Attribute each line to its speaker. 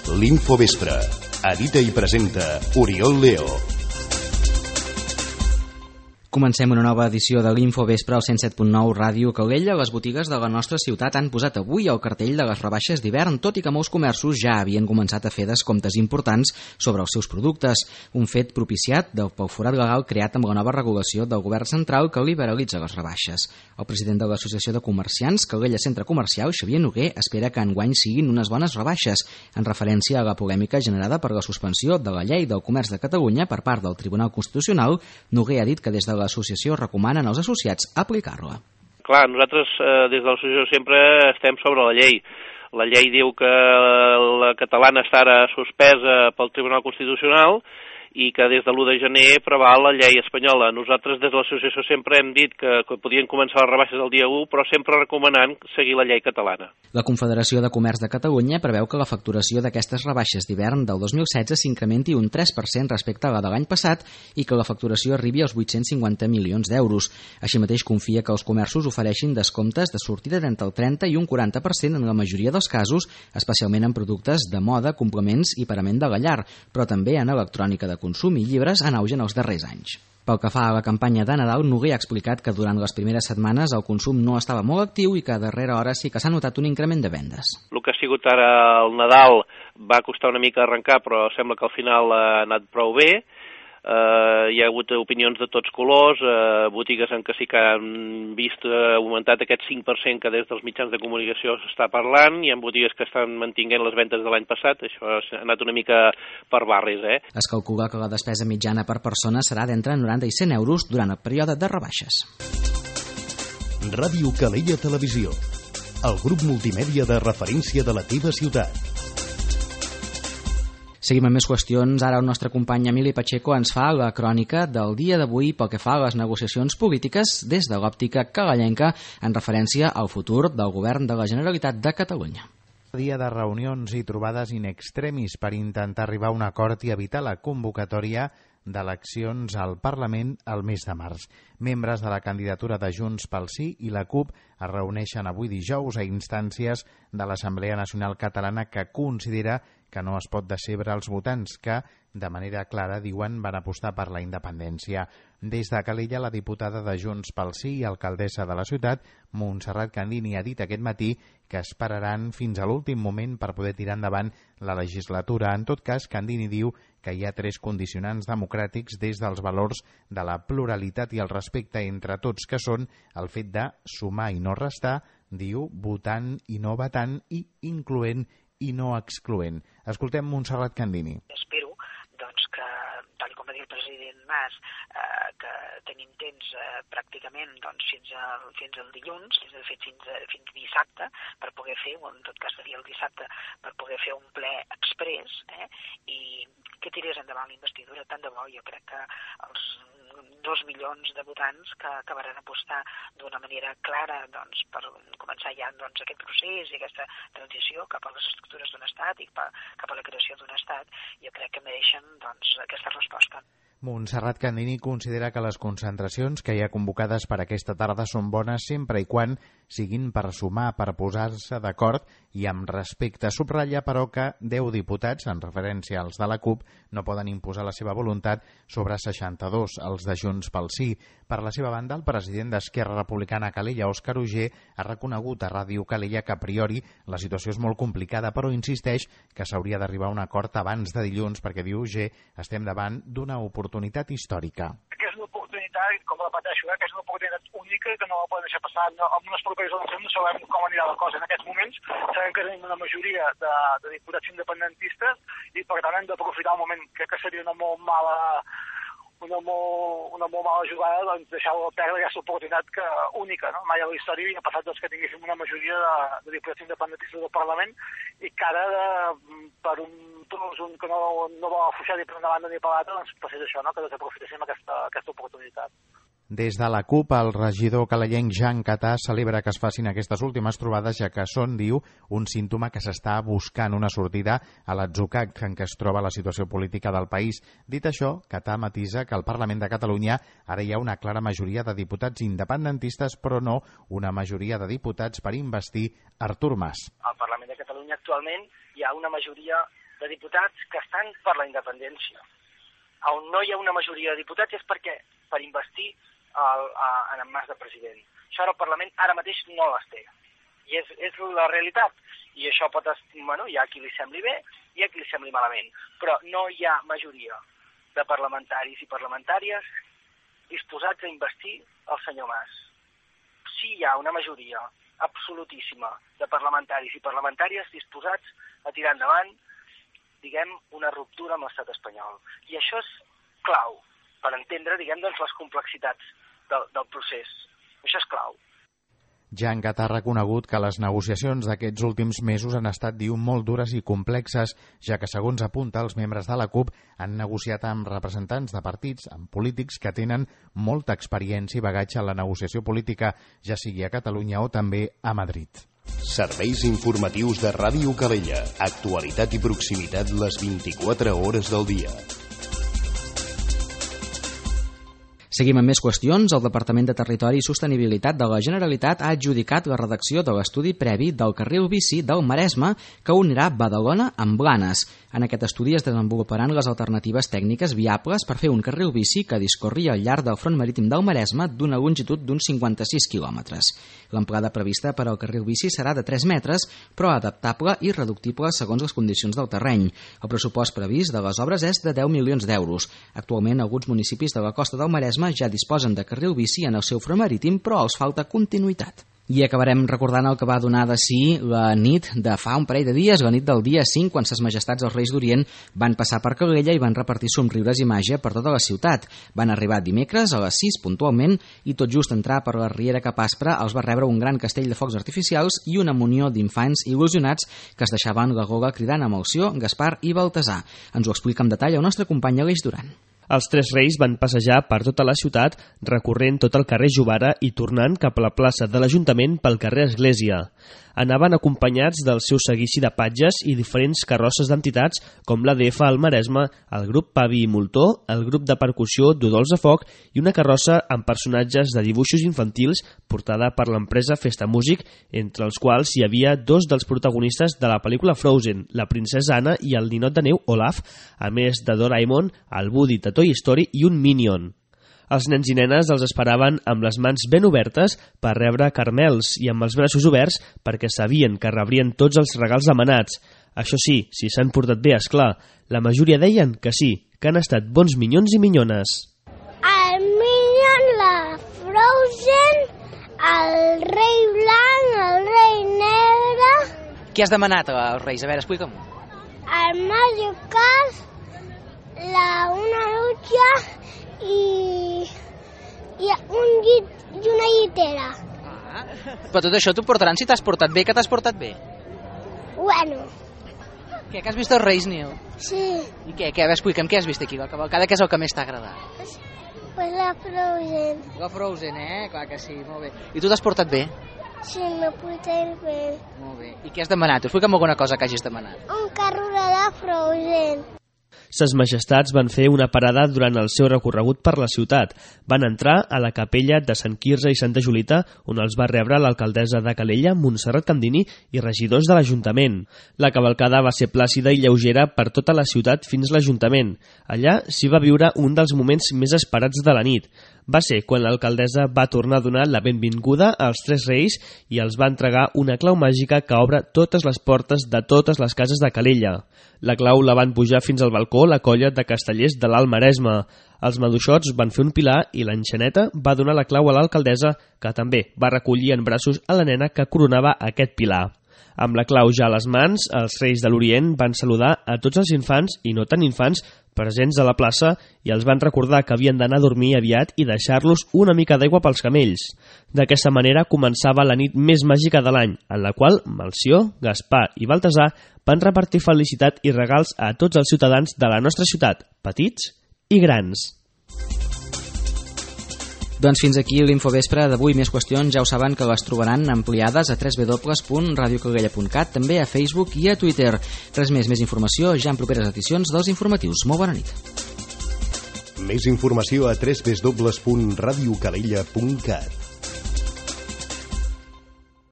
Speaker 1: L'Infovespre. Edita i presenta Oriol Leo.
Speaker 2: Comencem una nova edició de l'Infovespre al 107.9 Ràdio Calella. Les botigues de la nostra ciutat han posat avui el cartell de les rebaixes d'hivern, tot i que molts comerços ja havien començat a fer descomptes importants sobre els seus productes. Un fet propiciat pel forat legal creat amb la nova regulació del govern central que liberalitza les rebaixes. El president de l'Associació de Comerciants Calella Centre Comercial, Xavier Noguer, espera que enguany siguin unes bones rebaixes, en referència a la polèmica generada per la suspensió de la llei del comerç de Catalunya per part del Tribunal Constitucional. Noguer ha dit que des de l'associació recomanen als associats aplicar-la.
Speaker 3: Clar, nosaltres des de l'associació sempre estem sobre la llei. La llei diu que la catalana està ara suspesa pel Tribunal Constitucional i que des de l'1 de gener preval la llei espanyola. Nosaltres des de l'associació sempre hem dit que podien començar les rebaixes el dia 1, però sempre recomanant seguir la llei catalana.
Speaker 2: La Confederació de Comerç de Catalunya preveu que la facturació d'aquestes rebaixes d'hivern del 2016 s'incrementi un 3% respecte a la de l'any passat i que la facturació arribi als 850 milions d'euros. Així mateix confia que els comerços ofereixin descomptes de sortida d'entre el 30 i un 40% en la majoria dels casos, especialment en productes de moda, complements i parament de la llar, però també en electrònica de consum i llibres en auge en els darrers anys. Pel que fa a la campanya de Nadal, Noguer ha explicat que durant les primeres setmanes el consum no estava molt actiu i que a darrera hora sí que s'ha notat un increment de vendes.
Speaker 3: El que ha sigut ara el Nadal va costar una mica arrencar, però sembla que al final ha anat prou bé. Hi ha hagut opinions de tots colors, botigues en què sí que han vist augmentat aquest 5% que des dels mitjans de comunicació s'està parlant, i hi ha botigues que estan mantinguent les ventes de l'any passat. Això ha anat una mica per barris.
Speaker 2: Es calcula que la despesa mitjana per persona serà d'entre 90 i 100 euros durant el període de rebaixes.
Speaker 1: Ràdio Calella Televisió, el grup multimèdia de referència de la teva ciutat.
Speaker 2: Seguim amb més qüestions. Ara el nostre company Emili Pacheco ens fa la crònica del dia d'avui pel que fa a les negociacions polítiques des de l'òptica calellenca en referència al futur del govern de la Generalitat de Catalunya.
Speaker 4: Dia de reunions i trobades in extremis per intentar arribar a un acord i evitar la convocatòria d'eleccions al Parlament al mes de març. Membres de la candidatura de Junts pel Sí i la CUP es reuneixen avui dijous a instàncies de l'Assemblea Nacional Catalana, que considera que no es pot decebre els votants que, de manera clara, diuen van apostar per la independència. Des de Calella, la diputada de Junts pel Sí i alcaldessa de la ciutat, Montserrat Candini, ha dit aquest matí que esperaran fins a l'últim moment per poder tirar endavant la legislatura. En tot cas, Candini diu que hi ha 3 condicionants democràtics des dels valors de la pluralitat i el respecte entre tots, que són el fet de sumar i no restar, diu, votant i no vetant, i incloent i no excloent. Escoltem Montserrat Candini.
Speaker 5: Espero que, tal com va dir el president Mas, que tenim temps pràcticament fins al dilluns, de fet fins dissabte, per poder fer, o en tot cas seria el dissabte, per poder fer un ple express, i que tirés endavant la investidura. Tant de bo, jo crec que els 2 milions de votants que acabaran apostar d'una manera clara per començar ja aquest procés i aquesta transició cap a les estructures d'un estat i cap a la creació d'un estat, jo crec que mereixen aquesta resposta.
Speaker 4: Montserrat Candini considera que les concentracions que hi ha convocades per aquesta tarda són bones sempre i quan siguin per sumar, per posar-se d'acord i amb respecte. Subratlla, però, que 10 diputats, en referència als de la CUP, no poden imposar la seva voluntat sobre 62, els de Junts pel Sí. Per la seva banda, el president d'Esquerra Republicana a Calella, Òscar Uger, ha reconegut a Ràdio Calella que a priori la situació és molt complicada, però insisteix que s'hauria d'arribar a un acord abans de dilluns, perquè, diu Uger, estem davant d'una oportunitat històrica.
Speaker 6: Que és una oportunitat, com repeteixo, que és una oportunitat única que no la podem deixar passar. En unes properes eleccions no sabem com anirà la cosa. En aquests moments sabem que tenim una majoria de diputats independentistes i per tant hem d'aprofitar el moment. Crec que seria una molt mala jugada deixar-la perdre aquesta oportunitat única, no? Mai a la història havia passat que tinguéssim una majoria de diputats independentistes del Parlament i que ara per un que no va afluixar ni per una banda ni per l'altra, passés això, no? Que desaprofitéssim aquesta oportunitat.
Speaker 4: Des de la CUP, el regidor calellenc Jean Catà celebra que es facin aquestes últimes trobades, ja que són, diu, un símptoma que s'està buscant una sortida a l'atzucac en què es troba la situació política del país. Dit això, Catà matisa que al Parlament de Catalunya ara hi ha una clara majoria de diputats independentistes, però no una majoria de diputats per investir Artur Mas.
Speaker 7: Al Parlament de Catalunya actualment hi ha una majoria de diputats que estan per la independència. On no hi ha una majoria de diputats és per investir en Mas de president. Això ara el Parlament ara mateix no les té. I és la realitat. I això pot... Bueno, hi ha qui li sembli bé i hi ha qui li sembli malament. Però no hi ha majoria de parlamentaris i parlamentàries disposats a investir el senyor Mas. Sí hi ha una majoria absolutíssima de parlamentaris i parlamentàries disposats a tirar endavant, diguem, una ruptura amb l'estat espanyol. I això és clau per entendre, diguem, doncs, les complexitats del procés. Això és clau.
Speaker 4: Jan Gat ha reconegut que les negociacions d'aquests últims mesos han estat, diu, molt dures i complexes, ja que, segons apunta, els membres de la CUP han negociat amb representants de partits, amb polítics que tenen molta experiència i bagatge en la negociació política, ja sigui a Catalunya o també a Madrid.
Speaker 1: Serveis informatius de Ràdio Calella. Actualitat i proximitat les 24 hores del dia.
Speaker 2: Seguim amb més qüestions. El Departament de Territori i Sostenibilitat de la Generalitat ha adjudicat la redacció de l'estudi previ del carril bici del Maresme que unirà Badalona amb Blanes. En aquest estudi es desenvoluparan les alternatives tècniques viables per fer un carril bici que discorri al llarg del front marítim del Maresme d'una longitud d'uns 56 quilòmetres. L'amplada prevista per al carril bici serà de 3 metres, però adaptable i reductible segons les condicions del terreny. El pressupost previst de les obres és de 10 milions d'euros. Actualment, alguns municipis de la costa del Maresme ja disposen de carril bici en el seu front marítim, però els falta continuïtat. I acabarem recordant el que va donar de si la nit de fa un parell de dies, la nit del dia 5, quan ses majestats els Reis d'Orient van passar per Calella i van repartir somriures i màgia per tota la ciutat. Van arribar dimecres a les 6 puntualment i tot just entrar per la Riera Cap Aspre els va rebre un gran castell de focs artificials i una munió d'infants il·lusionats que es deixaven la gola cridant amb Melcior, Gaspar i Baltasar. Ens ho explica amb detall el nostre company Aleix Duran.
Speaker 8: Els tres reis van passejar per tota la ciutat, recorrent tot el carrer Jovara i tornant cap a la plaça de l'Ajuntament pel carrer Església. Anaven acompanyats del seu seguici de patges i diferents carrosses d'entitats com l'ADF al Maresme, el grup Pavi i Moltó, el grup de percussió d'Udols de Foc i una carrossa amb personatges de dibuixos infantils portada per l'empresa Festa Músic, entre els quals hi havia dos dels protagonistes de la pel·lícula Frozen, la princesa Anna i el ninot de neu Olaf, a més de Doraemon, el Woody de Toy Story i un Minion. Els nens i nenes els esperaven amb les mans ben obertes per rebre caramels i amb els braços oberts perquè sabien que rebrien tots els regals demanats. Això sí, si s'han portat bé, esclar. La majoria deien que sí, que han estat bons minyons i minyones.
Speaker 9: El Minion, la Frozen, el rei blanc, el rei negre...
Speaker 2: Què has demanat als Reis? A veure, explica'm.
Speaker 9: El Mario Kart, una dutxa i un llit i una llitera.
Speaker 2: Però tot això t'ho portaran si t'has portat bé. Que t'has portat bé?
Speaker 9: Bueno.
Speaker 2: Què, que has vist els Reis, Nil?
Speaker 9: Sí.
Speaker 2: I què? A veure, explica'm, què has vist aquí? La cavalcada, què és el que més t'ha agradat?
Speaker 9: Pues la Frozen.
Speaker 2: La Frozen, clar que sí, molt bé. I tu t'has portat bé?
Speaker 9: Sí, m'he portat bé.
Speaker 2: Molt bé. I què has demanat? Explica'm alguna cosa que hagis demanat.
Speaker 9: Un carro de la Frozen.
Speaker 8: Ses majestats van fer una parada durant el seu recorregut per la ciutat. Van entrar a la capella de Sant Quirze i Santa Julita, on els va rebre l'alcaldessa de Calella, Montserrat Candini, i regidors de l'Ajuntament. La cavalcada va ser plàcida i lleugera per tota la ciutat fins l'Ajuntament. Allà s'hi va viure un dels moments més esperats de la nit. Va ser quan l'alcaldessa va tornar a donar la benvinguda als tres reis i els va entregar una clau màgica que obre totes les portes de totes les cases de Calella. La clau la van pujar fins al balcó la colla de castellers de l'Alt Maresme. Els maduixots van fer un pilar i l'enxaneta va donar la clau a l'alcaldessa, que també va recollir en braços a la nena que coronava aquest pilar. Amb la clau ja a les mans, els Reis de l'Orient van saludar a tots els infants i no tan infants presents a la plaça i els van recordar que havien d'anar a dormir aviat i deixar-los una mica d'aigua pels camells. D'aquesta manera començava la nit més màgica de l'any, en la qual Melcior, Gaspar i Baltasar van repartir felicitat i regals a tots els ciutadans de la nostra ciutat, petits i grans.
Speaker 2: Doncs fins aquí l'Infovespre d'avui. Més qüestions ja ho saben que les trobaran ampliades a www.radiocalella.cat, també a Facebook i a Twitter. Res més informació ja en properes edicions dels informatius. Molt bona nit.
Speaker 1: Més informació a www.radiocalella.cat.